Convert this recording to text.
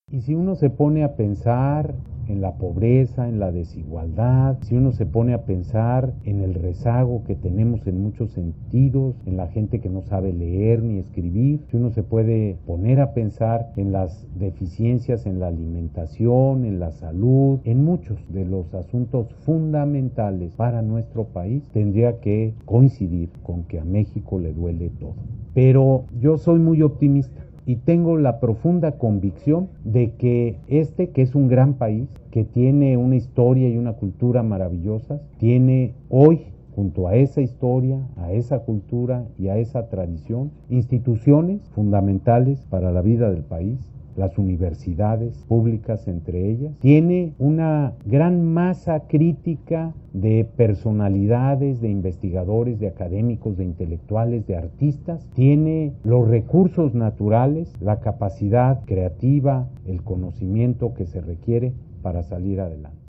Y si uno se pone a pensar en la pobreza, en la desigualdad, si uno se pone a pensar en el rezago que tenemos en muchos sentidos, en la gente que no sabe leer ni escribir, si uno se puede poner a pensar en las deficiencias en la alimentación, en la salud, en muchos de los asuntos fundamentales para nuestro país, tendría que coincidir con que a México le duele todo. Pero yo soy muy optimista y tengo la profunda convicción de que que es un gran país, que tiene una historia y una cultura maravillosas, tiene hoy, junto a esa historia, a esa cultura y a esa tradición, instituciones fundamentales para la vida del país, las universidades públicas entre ellas, tiene una gran masa crítica de personalidades, de investigadores, de académicos, de intelectuales, de artistas, tiene los recursos naturales, la capacidad creativa, el conocimiento que se requiere para salir adelante.